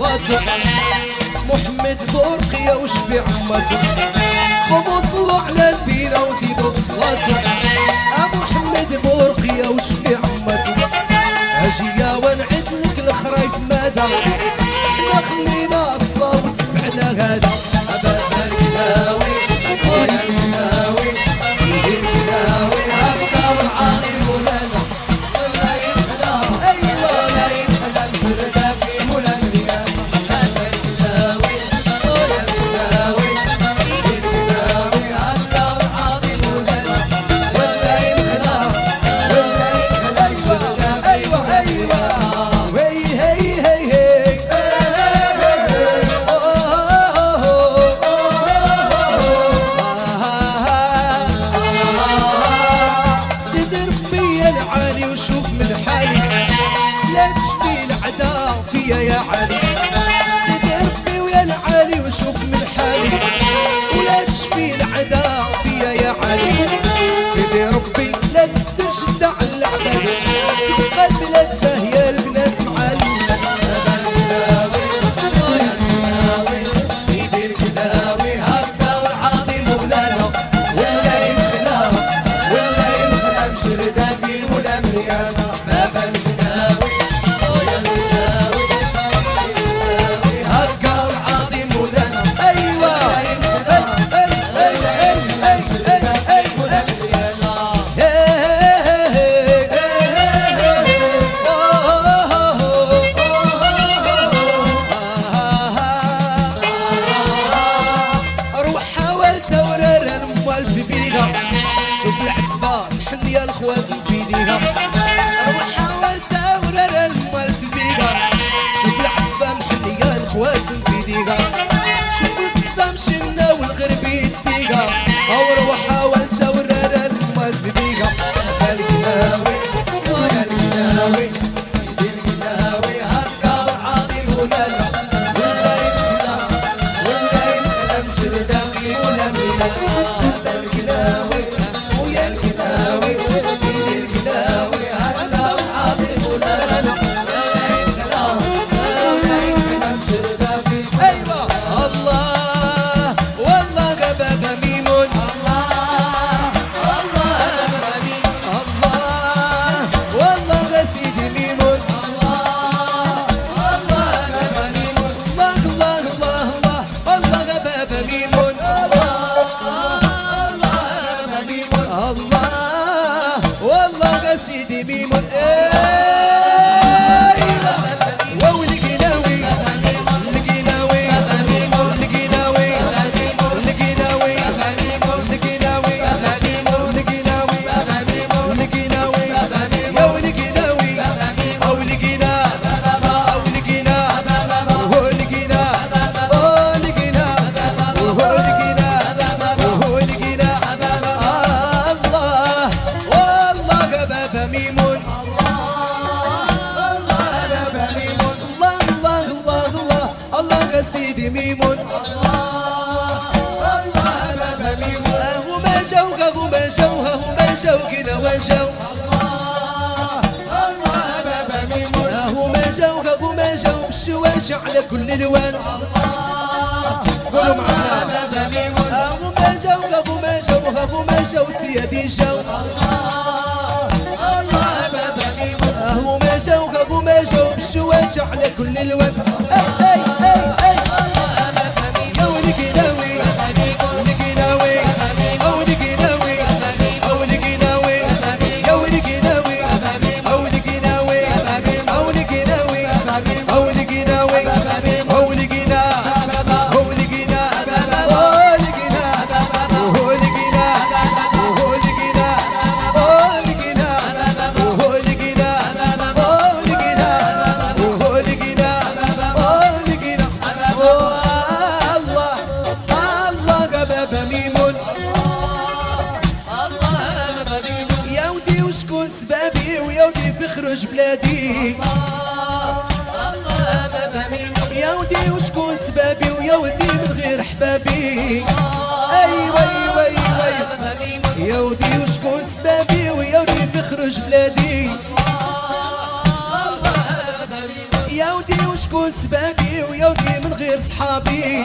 صلاته محمد برقية وشفي عمته قوموا صلوا على نبينا وزيدوا في صلاته محمد برقية وشفي عمته اجيا ونعد لك الخرايف مدى احنا خلينا اصلا وتبعنا هذا بابا الكلاوي ويا الكلاوي سيدي الكلاوي هكا والعظيم مولانا ولا ينحلى ايوا لا ينحلى مجردة في مولا مريان بابا الكلاوي ويا الكلاوي سيدي الكلاوي هكا والعظيم مولانا ولا ينحلى مجردة ايوا ايوا هي هي هي هي وشوف من حالي لا تشفي العدا فيا يا علي سيدي ربي ويا العالي وشوف من حالي ولا تشفي العدا فيا يا علي سيدي ربي لا تكتر شدة على العباد تبقى البلاد ساهية البنات معلمة بابا الكلاوي ويا الكلاوي سيدي الكلاوي هكا والعظيم مولانا ولا ينخلى مجردة في مولا مريان بابا الكلاوي ويا الكلاوي هكا والعظيم مولانا ايوا مولا مريان روح حاولت اورر الموال في بيها شوف العزبة محنية الخوات في ايديها روح حاولت اورر الموال في بيها شوف العزبة محنية الخوات في ايديها شوف البسام شنا والغرب يديها روح حاولت اورر الموال في بيها بابا الكلاوي ويا الكلاوي سيدي الكلاوي هكا والعظيم مولانا ولا ينخلى مجردة في مولا مريان بابا الكلاوي ويا الكلاوي سيدي الكلاوي هكا والعظيم مولانا ولا ينخلى مجردة في ايوا الله والله بابا ميمون الله بابا ميمون الله والله سيدي ميمون الله بابا ميمون الله الله بابا ميمون الله والله سيدي ميمون والقناوي القناوي القناوي القناوي القناوي القناوي القناوي يا والقناوي او لقينا او لقينا وهو لقينا او لقينا وهو لقينا وهو لقينا الله والله بابا ميمون الله سيدي ميمون هما جاو كذا وجاو هما جاو بالشواش على كل الوان قولوا معنا هما جاو سيادي جاو هما جاو بالشواش على كل الوان يا والقناوي القناوي او القناوي او القناوي يا والقناوي او القناوي او القناوي او القناوي او القنا او القنا او القنا او القنا او القنا او القنا او القنا او القنا او القنا او القنا الله بابا ميمون يا ودي وشكون سبابي ويا ودي في خرج بلادي يا ودي وشكون سبابي ويا ودي من غير حبابي ايوا ايوا ايوا يا ودي وشكون سبابي ويا ودي في خرج بلادي يا ودي وشكون سبابي ويا ودي من غير صحابي